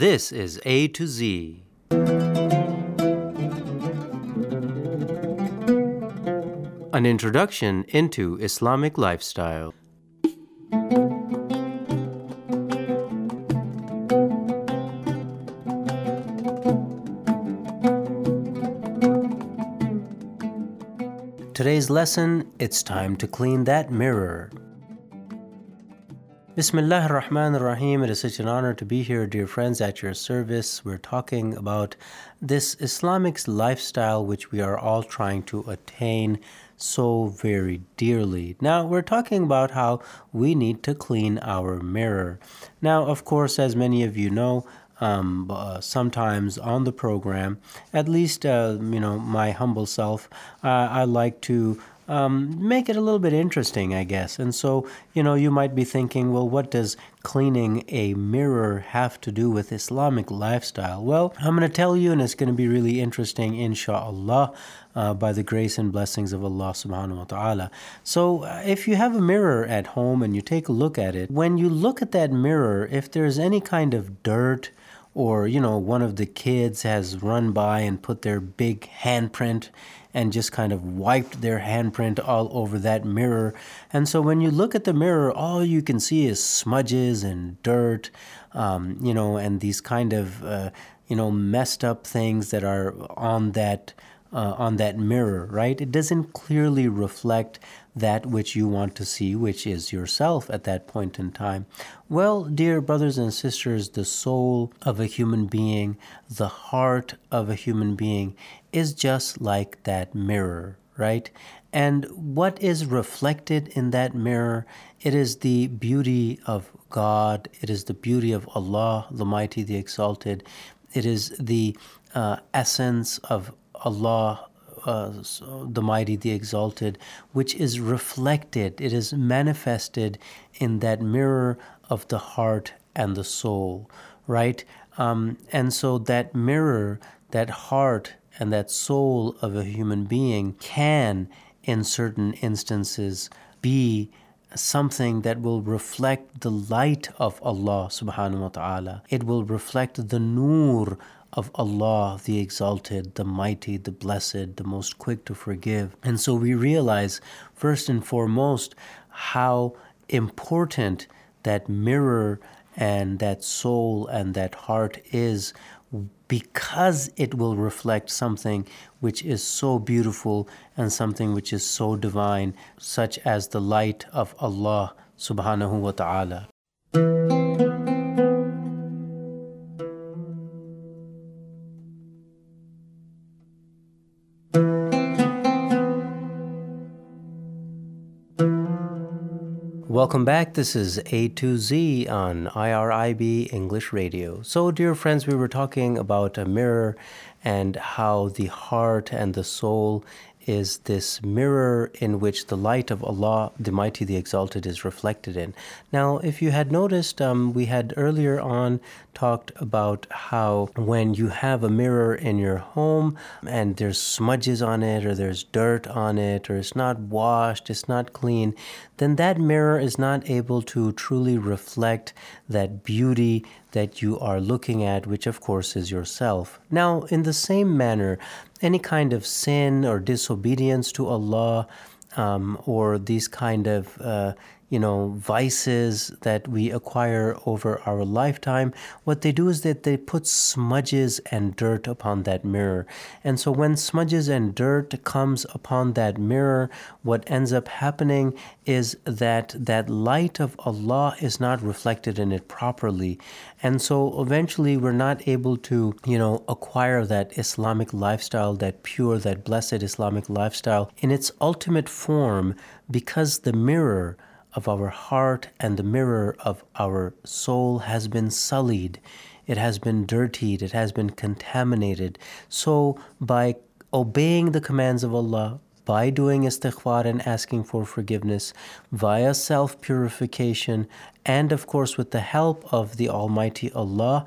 This is A to Z. An introduction into Islamic lifestyle. Today's lesson, it's time to clean that mirror. Bismillah ar-Rahman ar-Rahim. It is such an honor to be here, dear friends, at your service. We're talking about this Islamic lifestyle which we are all trying to attain so very dearly. Now, we're talking about how we need to clean our mirror. Now, of course, as many of you know, sometimes on the program, at least, my humble self, I like to make it a little bit interesting, I guess. And so, you might be thinking, well, what does cleaning a mirror have to do with Islamic lifestyle? Well, I'm going to tell you, and it's going to be really interesting, inshallah, by the grace and blessings of Allah subhanahu wa ta'ala. So if you have a mirror at home and you take a look at it, when you look at that mirror, if there's any kind of dirt, or, one of the kids has run by and put their big handprint and just kind of wiped their handprint all over that mirror. And so when you look at the mirror, all you can see is smudges and dirt, and these kind of, messed up things that are on that mirror, right? It doesn't clearly reflect that which you want to see, which is yourself at that point in time. Well, dear brothers and sisters, the soul of a human being, the heart of a human being is just like that mirror, right? And what is reflected in that mirror? It is the beauty of God. It is the beauty of Allah, the Mighty, the Exalted. It is the essence of Allah, the Mighty, the Exalted, which is reflected, it is manifested in that mirror of the heart and the soul, right? And so that mirror, that heart and that soul of a human being can, in certain instances, be something that will reflect the light of Allah subhanahu wa ta'ala. It will reflect the nur of Allah, the Exalted, the Mighty, the Blessed, the Most Quick to Forgive. And so we realize, first and foremost, how important that mirror and that soul and that heart is, because it will reflect something which is so beautiful and something which is so divine, such as the light of Allah subhanahu wa ta'ala. Welcome back. This is A to Z on IRIB English Radio. So, dear friends, we were talking about a mirror and how the heart and the soul is this mirror in which the light of Allah, the Mighty, the Exalted, is reflected in. Now, if you had noticed, we had earlier on talked about how when you have a mirror in your home and there's smudges on it, or there's dirt on it, or it's not washed, it's not clean, then that mirror is not able to truly reflect that beauty that you are looking at, which of course is yourself. Now, in the same manner, any kind of sin or disobedience to Allah, or these kind of vices that we acquire over our lifetime, what they do is that they put smudges and dirt upon that mirror. And so when smudges and dirt comes upon that mirror, what ends up happening is that that light of Allah is not reflected in it properly. And so eventually we're not able to, acquire that Islamic lifestyle, that pure, that blessed Islamic lifestyle in its ultimate form, because the mirror of our heart and the mirror of our soul has been sullied. It has been dirtied. It has been contaminated. So by obeying the commands of Allah, by doing istighfar and asking for forgiveness, via self-purification, and of course with the help of the Almighty Allah,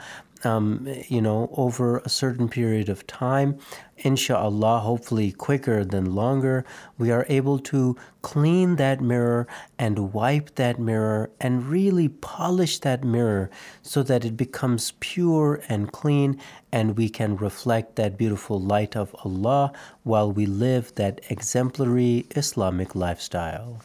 over a certain period of time, inshallah, hopefully quicker than longer, we are able to clean that mirror and wipe that mirror and really polish that mirror so that it becomes pure and clean, and we can reflect that beautiful light of Allah while we live that exemplary Islamic lifestyle.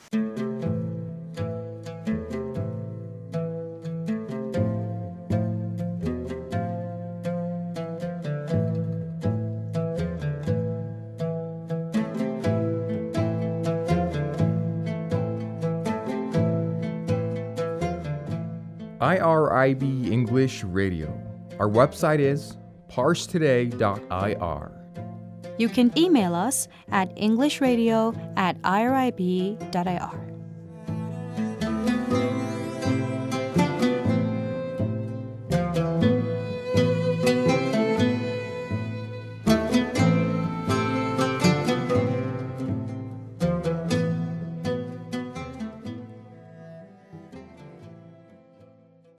IRIB English Radio. Our website is parsetoday.ir. You can email us at englishradio@irib.ir.